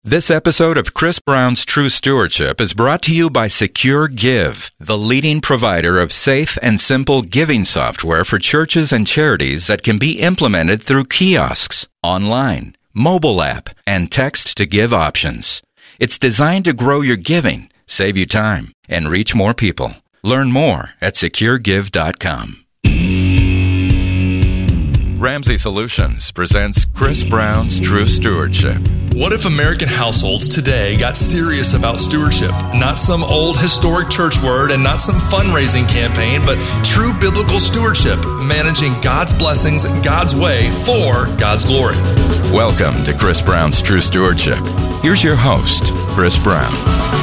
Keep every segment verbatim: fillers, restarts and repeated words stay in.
This episode of Chris Brown's True Stewardship is brought to you by Secure Give, the leading provider of safe and simple giving software for churches and charities that can be implemented through kiosks, online, mobile app, and text-to-give options. It's designed to grow your giving, save you time, and reach more people. Learn more at secure give dot com. Ramsey Solutions presents Chris Brown's True Stewardship. What if American households today got serious about stewardship? Not some old historic church word and not some fundraising campaign, but true biblical stewardship, managing God's blessings God's way for God's glory. Welcome to Chris Brown's True Stewardship. Here's your host, Chris Brown.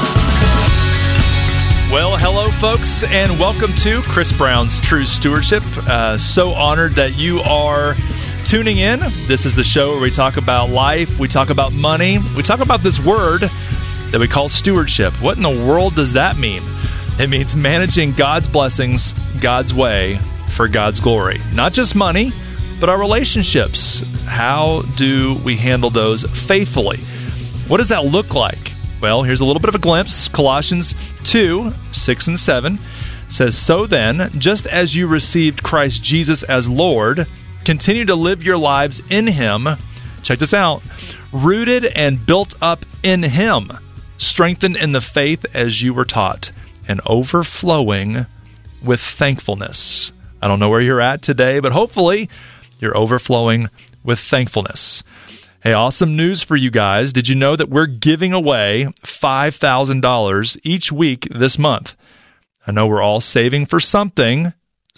Well, hello, folks, and welcome to Chris Brown's True Stewardship. Uh, so honored that you are tuning in. This is the show where we talk about life, we talk about money, we talk about this word that we call stewardship. What in the world does that mean? It means managing God's blessings God's way for God's glory. Not just money, but our relationships. How do we handle those faithfully? What does that look like? Well, here's a little bit of a glimpse. Colossians two, six and seven says, "So then, just as you received Christ Jesus as Lord, continue to live your lives in Him." Check this out. "Rooted and built up in Him, strengthened in the faith as you were taught, and overflowing with thankfulness." I don't know where you're at today, but hopefully you're overflowing with thankfulness. Hey, awesome news for you guys. Did you know that we're giving away five thousand dollars each week this month? I know we're all saving for something,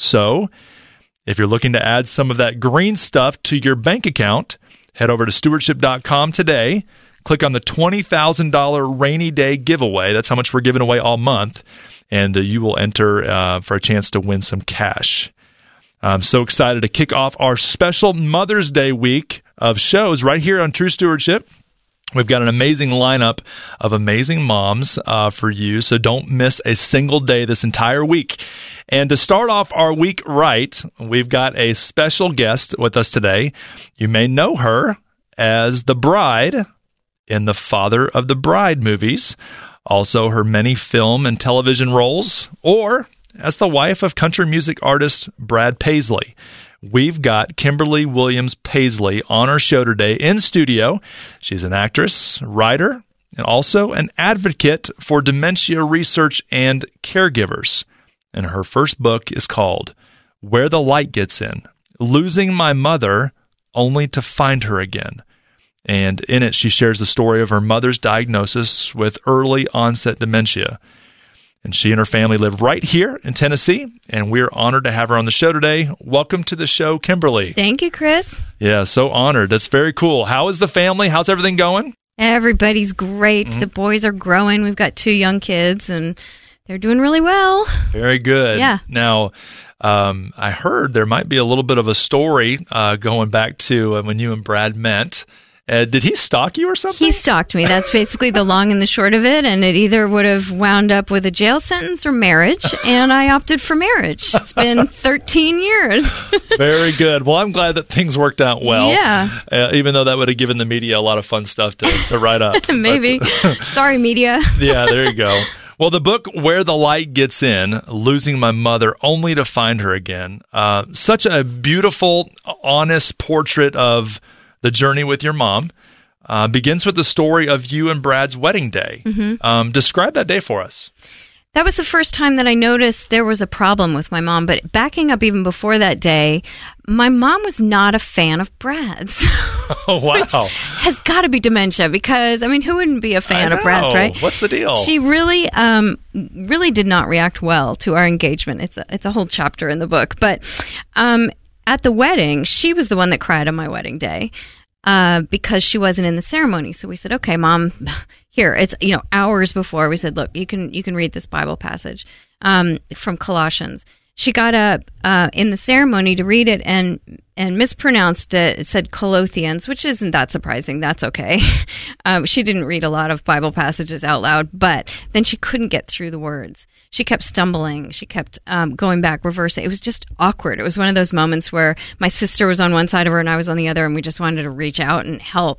so if you're looking to add some of that green stuff to your bank account, head over to stewardship dot com today, click on the twenty thousand dollars rainy day giveaway. That's how much we're giving away all month, and uh, you will enter uh, for a chance to win some cash. I'm so excited to kick off our special Mother's Day week of shows right here on True Stewardship. We've got an amazing lineup of amazing moms uh, for you, so don't miss a single day this entire week. And to start off our week right, we've got a special guest with us today. You may know her as the bride in the Father of the Bride movies, also her many film and television roles, or as the wife of country music artist Brad Paisley. We've got Kimberly Williams Paisley on our show today in studio. She's an actress, writer, and also an advocate for dementia research and caregivers. And her first book is called Where the Light Gets In, Losing My Mother Only to Find Her Again. And in it, she shares the story of her mother's diagnosis with early onset dementia. And she and her family live right here in Tennessee, and we're honored to have her on the show today. Welcome to the show, Kimberly. Thank you, Chris. Yeah, so honored. That's very cool. How is the family? How's everything going? Everybody's great. Mm-hmm. The boys are growing. We've got two young kids, and they're doing really well. Very good. Yeah. Now, um, I heard there might be a little bit of a story uh, going back to uh, when you and Brad met. Uh, did he stalk you or something? He stalked me. That's basically the long and the short of it. And it either would have wound up with a jail sentence or marriage. And I opted for marriage. It's been thirteen years. Very good. Well, I'm glad that things worked out well. Yeah. Uh, even though that would have given the media a lot of fun stuff to, to write up. Maybe. But, Sorry, media. Yeah, there you go. Well, the book, Where the Light Gets In, Losing My Mother Only to Find Her Again. Uh, such a beautiful, honest portrait of the journey with your mom. Uh, begins with the story of you and Brad's wedding day. Mm-hmm. Um, describe that day for us. That was the first time that I noticed there was a problem with my mom. But backing up even before that day, my mom was not a fan of Brad's. Oh, wow. Which has got to be dementia because, I mean, who wouldn't be a fan of Brad's, right? What's the deal? She really, um, really did not react well to our engagement. It's a, it's a whole chapter in the book. But um, at the wedding, she was the one that cried on my wedding day. Uh, because she wasn't in the ceremony. So we said, okay, Mom, here, it's, you know, hours before we said, look, you can, you can read this Bible passage, um, from Colossians. She got up, uh, in the ceremony to read it and, and mispronounced it. It said Colossians, which isn't that surprising. That's okay. um, she didn't read a lot of Bible passages out loud, but then she couldn't get through the words. She kept stumbling. She kept um, going back, reversing. It was just awkward. It was one of those moments where my sister was on one side of her and I was on the other, and we just wanted to reach out and help.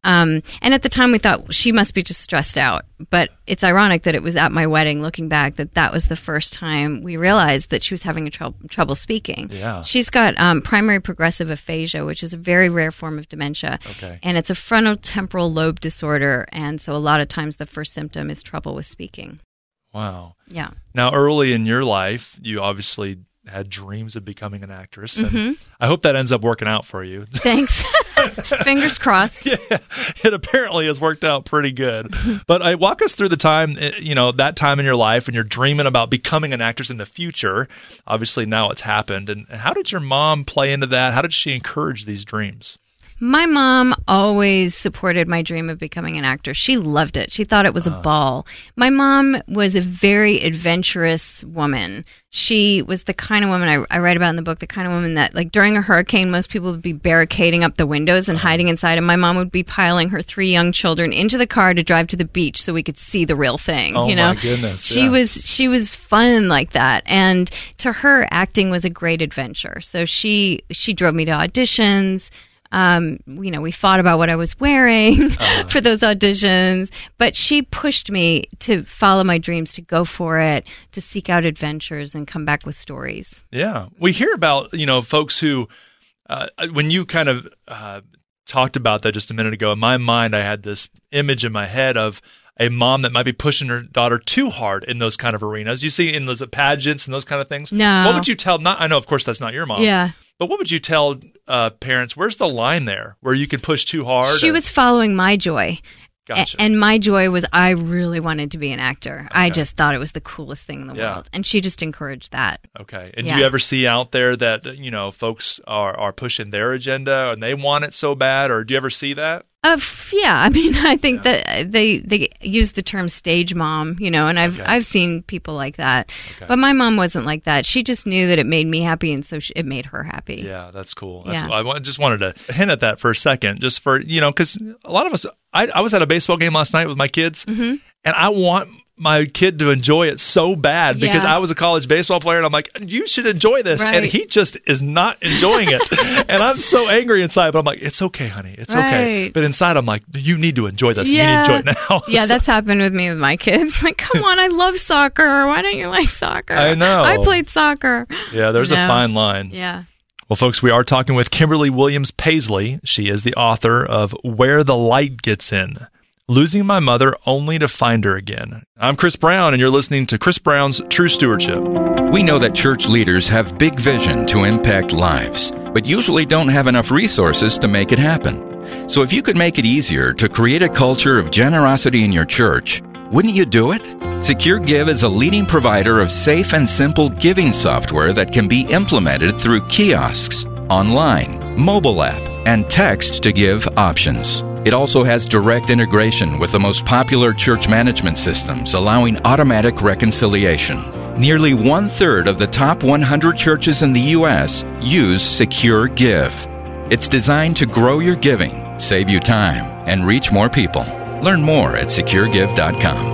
Um, and at the time we thought she must be just stressed out. But it's ironic that it was at my wedding, looking back, that that was the first time we realized that she was having a trou- trouble speaking. Yeah. She's got um, primary progressive aphasia, which is a very rare form of dementia. Okay. And it's a frontotemporal lobe disorder. And so a lot of times the first symptom is trouble with speaking. Wow. Yeah. Now, early in your life, you obviously had dreams of becoming an actress. And Mm-hmm. I hope that ends up working out for you. Thanks. Fingers crossed. Yeah, it apparently has worked out pretty good. But I walk us through the time, you know, that time in your life when you're dreaming about becoming an actress in the future. Obviously, now it's happened. And how did your mom play into that? How did she encourage these dreams? My mom always supported my dream of becoming an actor. She loved it. She thought it was a ball. My mom was a very adventurous woman. She was the kind of woman I, I write about in the book, the kind of woman that, like, during a hurricane, most people would be barricading up the windows and hiding inside, and my mom would be piling her three young children into the car to drive to the beach so we could see the real thing. Oh, you know? my goodness. She yeah. was she was fun like that, and to her, acting was a great adventure. So she she drove me to auditions. Um, you know, we fought about what I was wearing uh, for those auditions, but she pushed me to follow my dreams, to go for it, to seek out adventures and come back with stories. Yeah. We hear about, you know, folks who, uh, when you kind of uh, talked about that just a minute ago, in my mind, I had this image in my head of a mom that might be pushing her daughter too hard in those kind of arenas. You see in those pageants and those kind of things. No. What would you tell, not, I know, of course, that's not your mom. Yeah. But what would you tell uh, parents? Where's the line there where you can push too hard? She or? was following my joy. Gotcha. A- and my joy was I really wanted to be an actor. I just thought it was the coolest thing in the Yeah. world. And she just encouraged that. Okay. And Yeah. do you ever see out there that, you know, folks are, are pushing their agenda and they want it so bad? Or do you ever see that? Uh, f- yeah, I mean, I think yeah. that they they use the term stage mom, you know, and I've Okay. I've seen people like that. Okay. But my mom wasn't like that. She just knew that it made me happy, and so she, it made her happy. Yeah, that's cool. That's Yeah. I wa- just wanted to hint at that for a second, just for, you know, because a lot of us, I, I was at a baseball game last night with my kids, Mm-hmm. and I want my kid to enjoy it so bad because Yeah. I was a college baseball player, and I'm like, you should enjoy this. Right. And he just is not enjoying it. And I'm so angry inside, but I'm like, it's okay, honey. It's okay. Right. But inside, I'm like, you need to enjoy this. Yeah. You need to enjoy it now. Yeah, So- that's happened with me with my kids. Like, come on, I love soccer. Why don't you like soccer? I know. I played soccer. yeah, there's a No. fine line. Yeah. Well, folks, we are talking with Kimberly Williams Paisley. She is the author of Where the Light Gets In, Losing My Mother Only to Find Her Again. I'm Chris Brown, and you're listening to Chris Brown's True Stewardship. We know that church leaders have big vision to impact lives, but usually don't have enough resources to make it happen. So if you could make it easier to create a culture of generosity in your church, wouldn't you do it? SecureGive is a leading provider of safe and simple giving software that can be implemented through kiosks, online, mobile app, and text-to-give options. It also has direct integration with the most popular church management systems, allowing automatic reconciliation. Nearly one-third of the top one hundred churches in the U S use SecureGive. It's designed to grow your giving, save you time, and reach more people. Learn more at secure give dot com.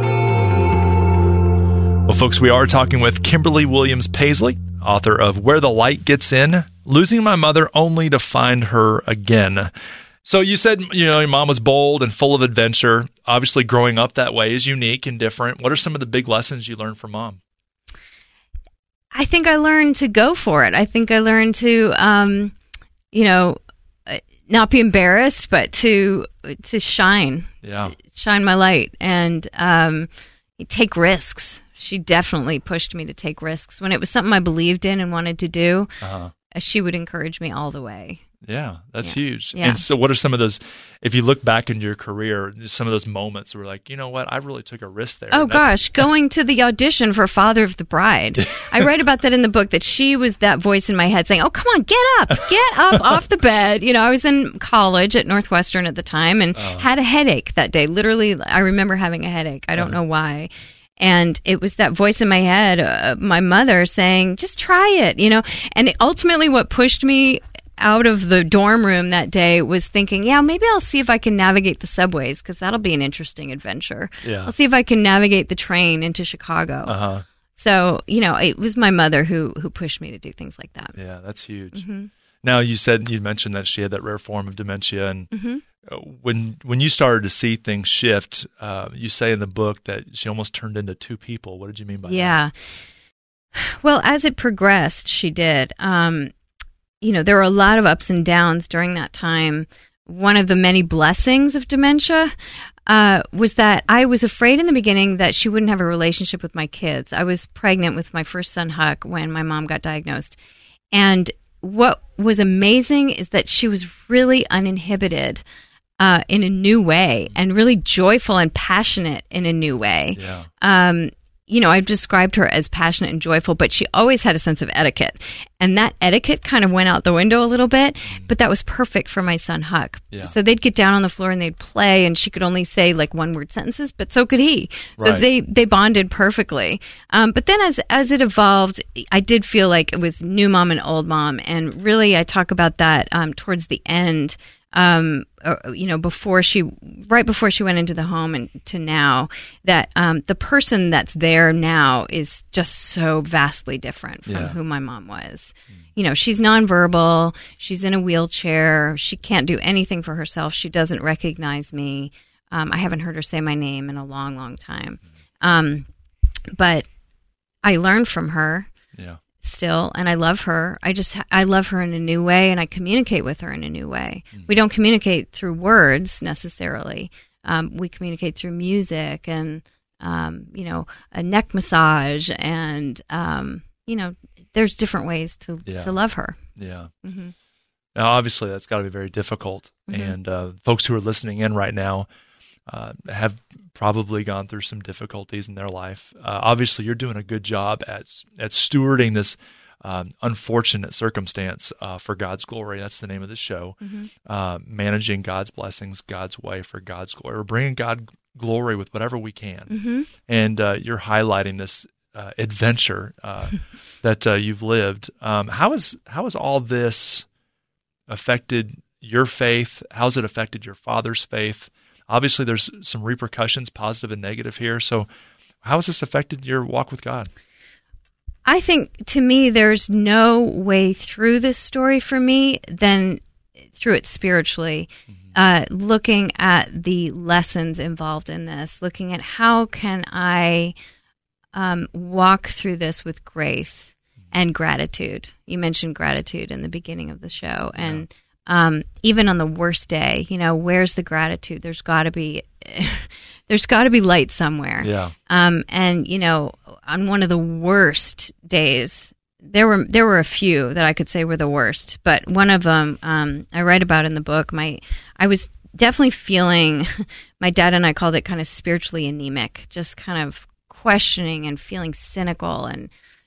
Well, folks, we are talking with Kimberly Williams Paisley, author of Where the Light Gets In, Losing My Mother Only to Find Her Again. So you said, you know, your mom was bold and full of adventure. Obviously, growing up that way is unique and different. What are some of the big lessons you learned from mom? I think I learned to go for it. I think I learned to, um, you know, not be embarrassed, but to to shine, Yeah. shine my light, and um, take risks. She definitely pushed me to take risks when it was something I believed in and wanted to do. Uh-huh. She would encourage me all the way. Yeah, that's Yeah. huge. Yeah. And so what are some of those, if you look back into your career, some of those moments where like, you know what, I really took a risk there. Oh And that's- gosh, going to the audition for Father of the Bride. I write about that in the book, that she was that voice in my head saying, oh, come on, get up, get up off the bed. You know, I was in college at Northwestern at the time and Uh-huh. had a headache that day. Literally, I remember having a headache. I don't Uh-huh. know why. And it was that voice in my head, uh, my mother saying, just try it, you know. And it, ultimately what pushed me out of the dorm room that day was thinking, yeah, maybe I'll see if I can navigate the subways, because that'll be an interesting adventure. Yeah. I'll see if I can navigate the train into Chicago. Uh-huh. So, you know, it was my mother who who pushed me to do things like that. Yeah, that's huge. Mm-hmm. Now, you said, you mentioned that she had that rare form of dementia, and Mm-hmm. when when you started to see things shift, uh, you say in the book that she almost turned into two people. What did you mean by yeah. that? Yeah. Well, as it progressed, she did. Um, you know, there were a lot of ups and downs during that time. One of the many blessings of dementia uh, was that I was afraid in the beginning that she wouldn't have a relationship with my kids. I was pregnant with my first son, Huck, when my mom got diagnosed. And what was amazing is that she was really uninhibited uh, in a new way, and really joyful and passionate in a new way. Yeah. Um, you know, I've described her as passionate and joyful, but she always had a sense of etiquette. And that etiquette kind of went out the window a little bit, but that was perfect for my son, Huck. Yeah. So they'd get down on the floor and they'd play, and she could only say like one word sentences, but so could he. So Right. they, they bonded perfectly. Um, but then as, as it evolved, I did feel like it was new mom and old mom. And really, I talk about that um, towards the end. Um, or, you know, before she, right before she went into the home and to now, that um, the person that's there now is just so vastly different from Yeah. who my mom was. Mm. You know, she's nonverbal. She's in a wheelchair. She can't do anything for herself. She doesn't recognize me. Um, I haven't heard her say my name in a long, long time. Um, but I learned from her. Yeah. Still, and I love her. I just I love her in a new way, and I communicate with her in a new way. Mm. We don't communicate through words necessarily. Um, we communicate through music and um, you know, a neck massage, and um, you know, there's different ways to Yeah. to love her. Yeah. Mm-hmm. Now, obviously, that's got to be very difficult, Mm-hmm. and uh, folks who are listening in right now uh, have probably gone through some difficulties in their life. Uh, obviously, you're doing a good job at at stewarding this um, unfortunate circumstance uh, for God's glory. That's the name of the show. Mm-hmm. Uh, managing God's blessings, God's way for God's glory. We're bringing God glory with whatever we can. Mm-hmm. And uh, you're highlighting this uh, adventure uh, that uh, you've lived. Um, how is how has all this affected your faith? How's it affected your father's faith? Obviously, there's some repercussions, positive and negative here. So how has this affected your walk with God? I think, to me, there's no way through this story for me than through it spiritually. Mm-hmm. Uh, looking at the lessons involved in this, looking at how can I um, walk through this with grace and gratitude. You mentioned gratitude in the beginning of the show, and yeah. Um, even on the worst day, you know, where's the gratitude? There's got to be, there's got to be light somewhere. Yeah. Um, and you know, on one of the worst days, there were there were a few that I could say were the worst, but one of them um, I write about in the book. My I was definitely feeling. My dad and I called it kind of spiritually anemic, just kind of questioning and feeling cynical and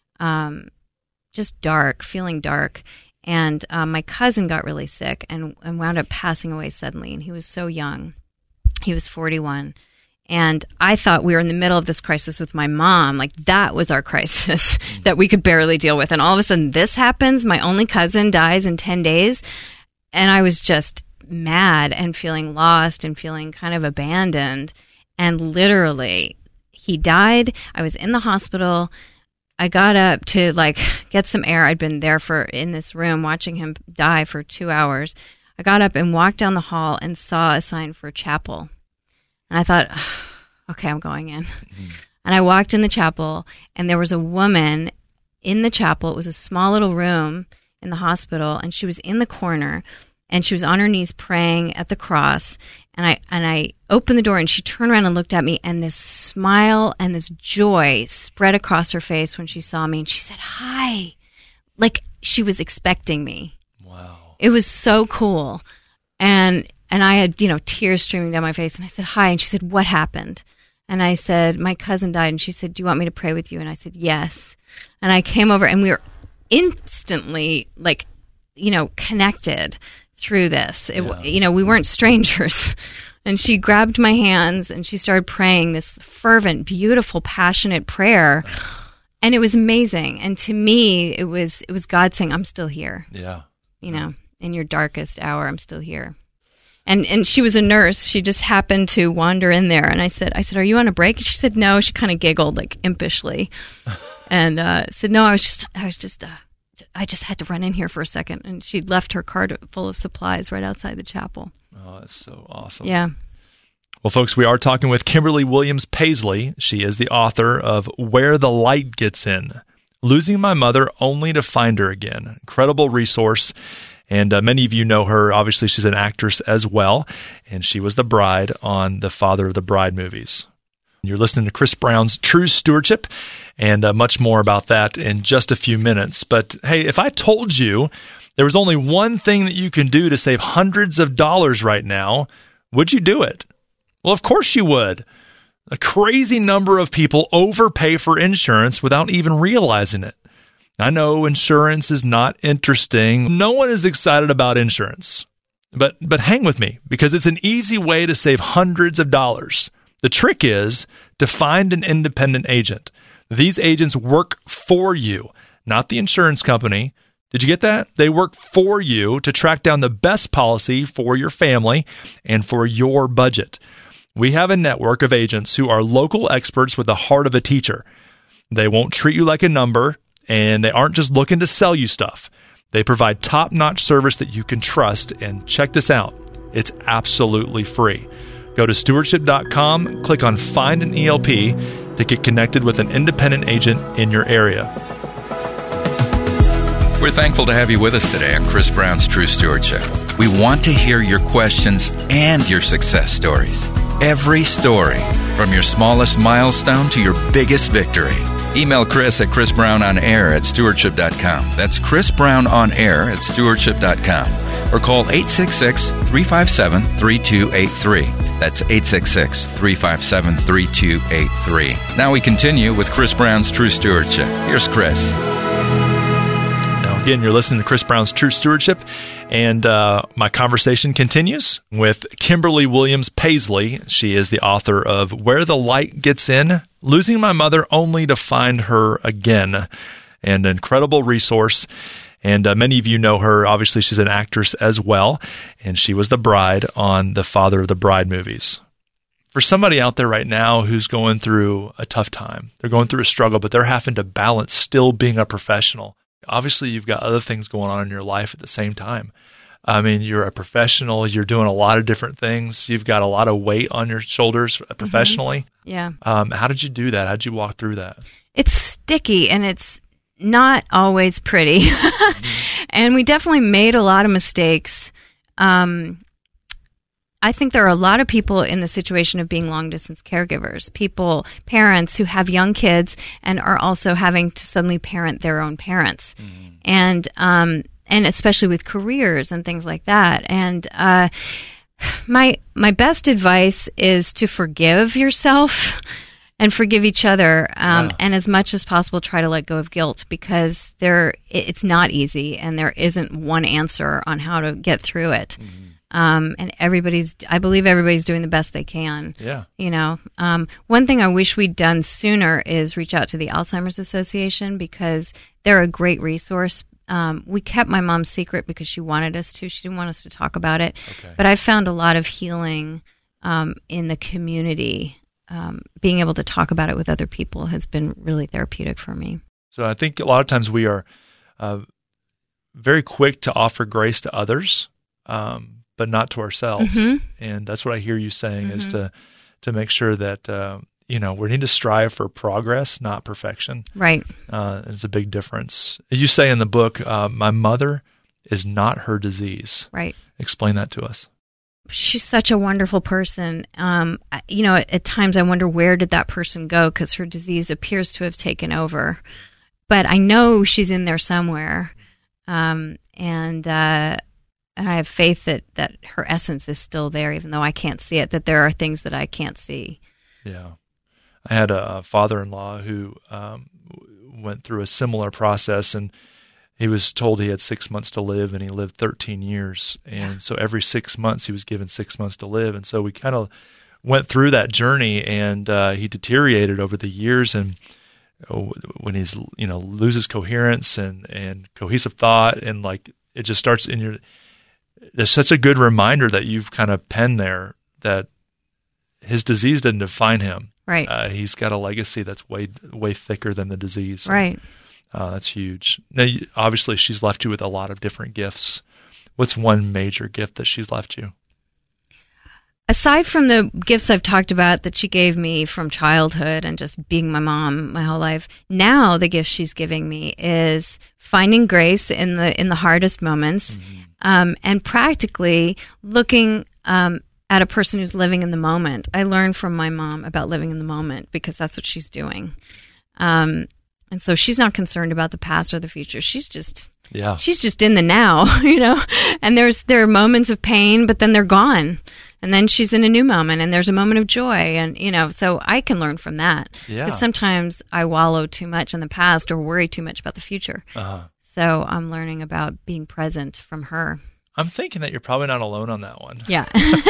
um, just dark, feeling dark. And um, my cousin got really sick and, and wound up passing away suddenly. And he was so young. He was forty-one. And I thought we were in the middle of this crisis with my mom. Like, that was our crisis that we could barely deal with. And all of a sudden this happens. My only cousin dies in ten days. And I was just mad and feeling lost and feeling kind of abandoned. And literally, he died. I was in the hospital. I got up to like get some air. I'd been there for in this room watching him die for two hours. I got up and walked down the hall and saw a sign for chapel. And I thought, okay, I'm going in. Mm-hmm. And I walked in the chapel, and there was a woman in the chapel. It was a small little room in the hospital, and she was in the corner, and she was on her knees praying at the cross. And I and I opened the door, and she turned around and looked at me, and this smile and this joy spread across her face when she saw me. And she said, "Hi," like she was expecting me. Wow! It was so cool, and and I had you know tears streaming down my face. And I said, "Hi," and she said, "What happened?" And I said, "My cousin died." And she said, "Do you want me to pray with you?" And I said, "Yes." And I came over, and we were instantly like, you know, connected through this. It, yeah. You know, we weren't strangers. And she grabbed my hands and she started praying this fervent, beautiful, passionate prayer. And it was amazing. And to me, it was it was God saying, "I'm still here." Yeah. You know, in your darkest hour, I'm still here. And and she was a nurse. She just happened to wander in there. And I said, I said, "Are you on a break?" And she said, "No." She kind of giggled like impishly. And uh, said, "No, I was just, I was just, uh, I just had to run in here for a second." And she'd left her cart full of supplies right outside the chapel. Oh Oh, that's so awesome. Yeah. Well, folks, we are talking with Kimberly Williams Paisley. She is the author of Where the Light Gets In, Losing My Mother Only to Find Her Again. Incredible resource. And uh, many of you know her. Obviously, she's an actress as well. And she was the bride on the Father of the Bride movies. You're listening to Chris Brown's True Stewardship, and uh, much more about that in just a few minutes. But hey, if I told you there was only one thing that you can do to save hundreds of dollars right now, would you do it? Well, of course you would. A crazy number of people overpay for insurance without even realizing it. I know insurance is not interesting. No one is excited about insurance. But but hang with me, because it's an easy way to save hundreds of dollars. The trick is to find an independent agent. These agents work for you, not the insurance company. Did you get that? They work for you to track down the best policy for your family and for your budget. We have a network of agents who are local experts with the heart of a teacher. They won't treat you like a number, and they aren't just looking to sell you stuff. They provide top-notch service that you can trust, and check this out. It's absolutely free. Go to stewardship dot com, click on Find an E L P to get connected with an independent agent in your area. We're thankful to have you with us today on Chris Brown's True Stewardship. We want to hear your questions and your success stories. Every story, from your smallest milestone to your biggest victory. Email Chris at Chris Brown on air at stewardship dot com. That's Chris Brown on air at stewardship dot com. Or call eight six six, three five seven, three two eight three. That's eight six six, three five seven, three two eight three. Now we continue with Chris Brown's True Stewardship. Here's Chris. Again, you're listening to Chris Brown's True Stewardship, and uh, my conversation continues with Kimberly Williams Paisley. She is the author of Where the Light Gets In, Losing My Mother Only to Find Her Again, an incredible resource. And uh, many of you know her. Obviously, she's an actress as well, and she was the bride on the Father of the Bride movies. For somebody out there right now who's going through a tough time, they're going through a struggle, but they're having to balance still being a professional. Obviously, you've got other things going on in your life at the same time. I mean, you're a professional. You're doing a lot of different things. You've got a lot of weight on your shoulders professionally. Mm-hmm. Yeah. Um, how did you do that? How did you walk through that? It's sticky, and it's not always pretty. mm-hmm. And we definitely made a lot of mistakes. Um, I think there are a lot of people in the situation of being long-distance caregivers, people, parents who have young kids and are also having to suddenly parent their own parents. Mm-hmm. And um, and especially with careers and things like that. And uh, my my best advice is to forgive yourself and forgive each other, um, yeah. and as much as possible try to let go of guilt, because there it's not easy and there isn't one answer on how to get through it. Mm-hmm. Um, and everybody's, I believe everybody's doing the best they can. Yeah. You know, um, one thing I wish we'd done sooner is reach out to the Alzheimer's Association, because they're a great resource. Um, we kept my mom's secret because she wanted us to. She didn't want us to talk about it. Okay. But I found a lot of healing um, in the community. Um, being able to talk about it with other people has been really therapeutic for me. So I think a lot of times we are uh, very quick to offer grace to others, um, but not to ourselves. Mm-hmm. And that's what I hear you saying, mm-hmm. is to to make sure that, uh, you know, we need to strive for progress, not perfection. Right. Uh, it's a big difference. You say in the book, uh, my mother is not her disease. Right. Explain that to us. She's such a wonderful person. Um, you know, at, at times I wonder, where did that person go? Because her disease appears to have taken over. But I know she's in there somewhere. Um, and uh, and I have faith that, that her essence is still there, even though I can't see it, that there are things that I can't see. Yeah. I had a father-in-law who um, went through a similar process, and he was told he had six months to live, and he lived thirteen years. And yeah. so every six months he was given six months to live. And so we kind of went through that journey, and uh, he deteriorated over the years. And when he's, you know, loses coherence and, and cohesive thought, and like it just starts in your, there's such a good reminder that you've kind of penned there, that his disease didn't define him. Right. Uh, he's got a legacy that's way, way thicker than the disease. Right. And, uh, that's huge. Now, obviously she's left you with a lot of different gifts. What's one major gift that she's left you? aside from the gifts I've talked about that she gave me from childhood and just being my mom my whole life, now the gift she's giving me is finding grace in the in the hardest moments, mm-hmm. um, and practically looking um, at a person who's living in the moment. I learned from my mom about living in the moment because that's what she's doing. Um, and so she's not concerned about the past or the future. She's just yeah. she's just in the now, you know. And there's there are moments of pain, but then they're gone. And then she's in a new moment, and there's a moment of joy, and you know, so I can learn from that. Yeah. Because sometimes I wallow too much in the past or worry too much about the future. Uh-huh. So I'm learning about being present from her. I'm thinking that you're probably not alone on that one. Yeah.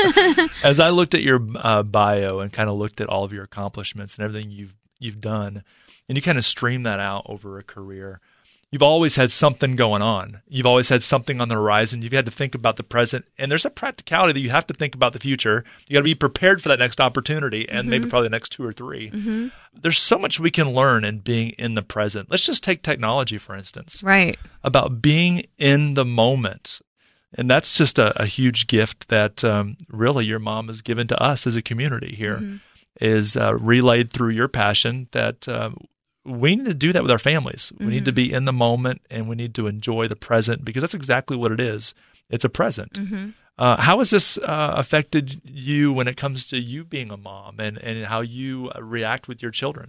As I looked at your uh, bio and kind of looked at all of your accomplishments and everything you've you've done, and you kind of stream that out over a career. You've always had something going on. You've always had something on the horizon. You've had to think about the present. And there's a practicality that you have to think about the future. You got to be prepared for that next opportunity and mm-hmm. maybe probably the next two or three. Mm-hmm. There's so much we can learn in being in the present. Let's just take technology, for instance. Right. About being in the moment. And that's just a, a huge gift that um, really your mom has given to us as a community here, mm-hmm. is uh, relayed through your passion that um, we need to do that with our families. We mm-hmm. need to be in the moment, and we need to enjoy the present because that's exactly what it is. It's a present. Mm-hmm. Uh, how has this uh, affected you when it comes to you being a mom and, and how you react with your children?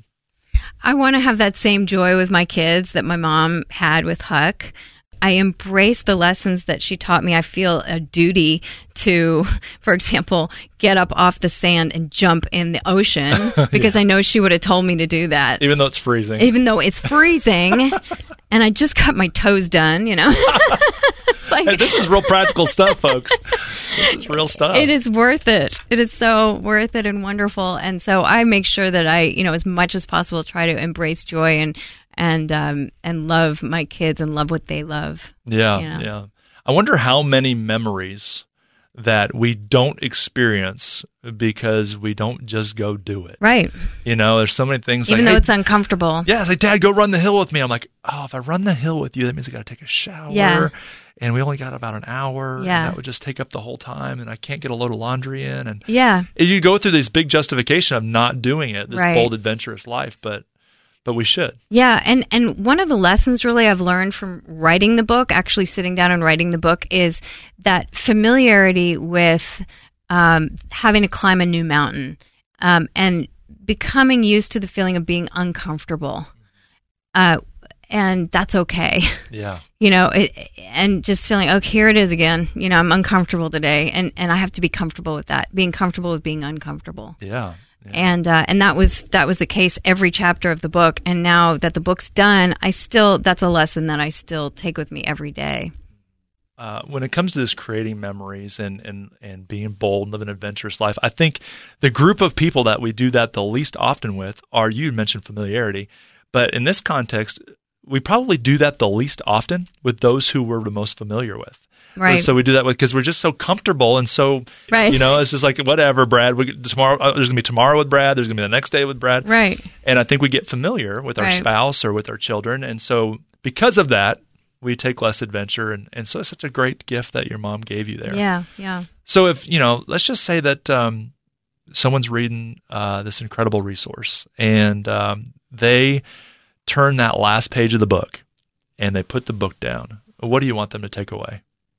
I want to have that same joy with my kids that my mom had with Huck. I embrace the lessons that she taught me. I feel a duty to, for example, get up off the sand and jump in the ocean because yeah. I know she would have told me to do that. Even though it's freezing. Even though it's freezing. And I just got my toes done, you know. Like, hey, this is real practical stuff, folks. This is real stuff. It is worth it. It is so worth it and wonderful. And so I make sure that I, you know, as much as possible, try to embrace joy and and um, and love my kids and love what they love. Yeah, you know? yeah. I wonder how many memories that we don't experience because we don't just go do it. Right. You know, there's so many things. Even like, though hey, it's uncomfortable. Yeah, it's like, Dad, go run the hill with me. I'm like, oh, if I run the hill with you, that means I got to take a shower. Yeah. And we only got about an hour. Yeah. And that would just take up the whole time. And I can't get a load of laundry in. And yeah. you go through this big justification of not doing it, this right. bold, adventurous life. But but we should. Yeah. And, and one of the lessons really I've learned from writing the book, actually sitting down and writing the book, is that familiarity with um, having to climb a new mountain um, and becoming used to the feeling of being uncomfortable. Uh, and that's okay. Yeah. You know, it, and just feeling, oh, here it is again. You know, I'm uncomfortable today, and, and I have to be comfortable with that. Being comfortable with being uncomfortable. Yeah. yeah. And uh, and that was that was the case every chapter of the book. And now that the book's done, I still that's a lesson that I still take with me every day. Uh, when it comes to this creating memories and, and, and being bold and living an adventurous life, I think the group of people that we do that the least often with are, you mentioned familiarity, but in this context, we probably do that the least often with those who we're the most familiar with. Right. So we do that with because we're just so comfortable and so, right. you know, it's just like, whatever, Brad. We, tomorrow, uh, there's going to be tomorrow with Brad. There's going to be the next day with Brad. Right. And I think we get familiar with our right. spouse or with our children. And so because of that, we take less adventure. And, and so it's such a great gift that your mom gave you there. Yeah, yeah. So if, you know, let's just say that um, someone's reading uh, this incredible resource and um, they turn that last page of the book and they put the book down. What do you want them to take away?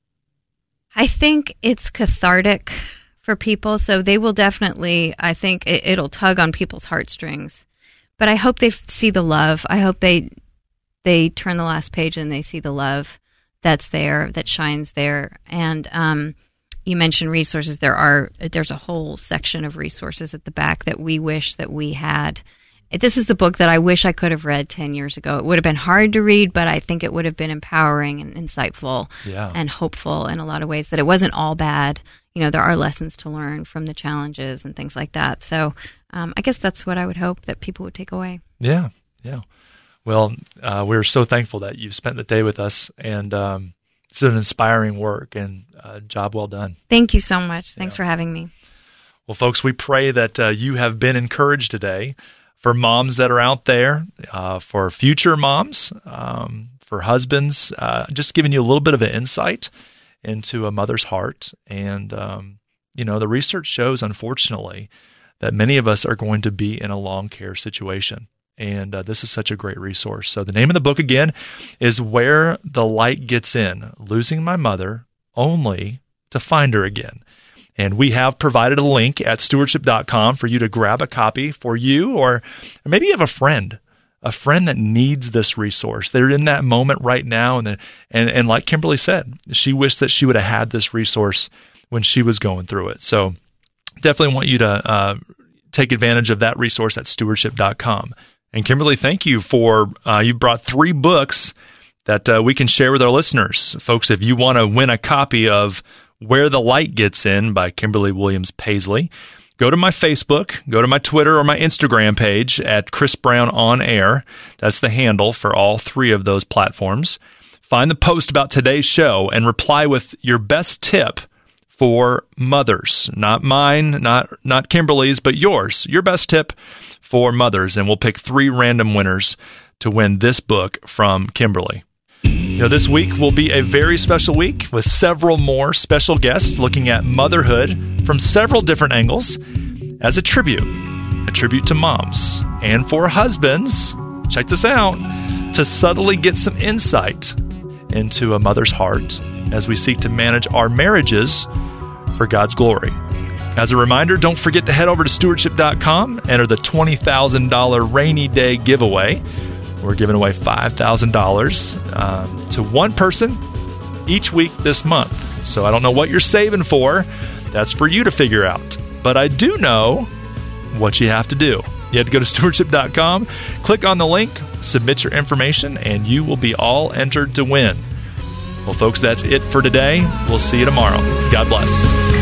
I think it's cathartic for people. So they will definitely, I think it, it'll tug on people's heartstrings. But I hope they f- see the love. I hope they they turn the last page and they see the love that's there, that shines there. And um, you mentioned resources. There are there's a whole section of resources at the back that we wish that we had. This is the book that I wish I could have read ten years ago. It would have been hard to read, but I think it would have been empowering and insightful yeah. and hopeful in a lot of ways, that it wasn't all bad. You know, there are lessons to learn from the challenges and things like that. So um, I guess that's what I would hope that people would take away. Yeah, yeah. Well, uh, we're so thankful that you've spent the day with us, and um, it's an inspiring work and uh, job well done. Thank you so much. Thanks yeah. for having me. Well, folks, we pray that uh, you have been encouraged today. For moms that are out there, uh, for future moms, um, for husbands, uh, just giving you a little bit of an insight into a mother's heart. And um, You know, the research shows, unfortunately, that many of us are going to be in a long care situation. And uh, this is such a great resource. So the name of the book, again, is Where the Light Gets In, Losing My Mother Only to Find Her Again. And we have provided a link at stewardship dot com for you to grab a copy for you, or, or maybe you have a friend, a friend that needs this resource. They're in that moment right now. And, and, and like Kimberly said, she wished that she would have had this resource when she was going through it. So definitely want you to uh, take advantage of that resource at stewardship dot com. And Kimberly, thank you for, uh, you brought three books that uh, we can share with our listeners. Folks, if you want to win a copy of Where the Light Gets In by Kimberly Williams Paisley, go to my Facebook, go to my Twitter or my Instagram page at Chris Brown On Air. That's the handle for all three of those platforms. Find the post about today's show and reply with your best tip for mothers. Not mine, not not Kimberly's, but yours. Your best tip for mothers. And we'll pick three random winners to win this book from Kimberly. You know, this week will be a very special week with several more special guests looking at motherhood from several different angles as a tribute, a tribute to moms. And for husbands, check this out, to subtly get some insight into a mother's heart as we seek to manage our marriages for God's glory. As a reminder, don't forget to head over to stewardship dot com, enter the twenty thousand dollars rainy day giveaway. We're giving away five thousand dollars um, to one person each week this month. So I don't know what you're saving for. That's for you to figure out. But I do know what you have to do. You have to go to stewardship dot com, click on the link, submit your information, and you will be all entered to win. Well, folks, that's it for today. We'll see you tomorrow. God bless.